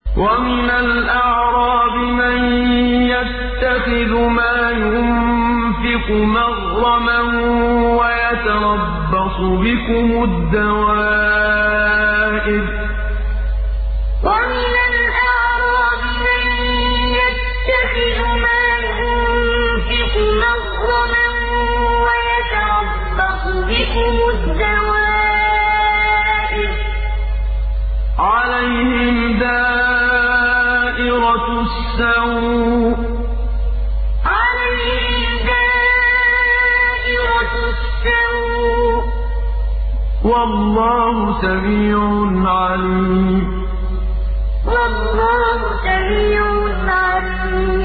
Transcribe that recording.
وَمِنَ الْأَعْرَابِ مَن يَتَّخِذُ مَا يُنفِقُ مَغْرَمًا وَيَتَرَبَّصُ بِكُمُ الدَّوَائِرَ ۚ عَلَيْهِمْ دَائِرَةُ السَّوْءِ ۗ وَاللَّهُ سَمِيعٌ عَلِيمٌ.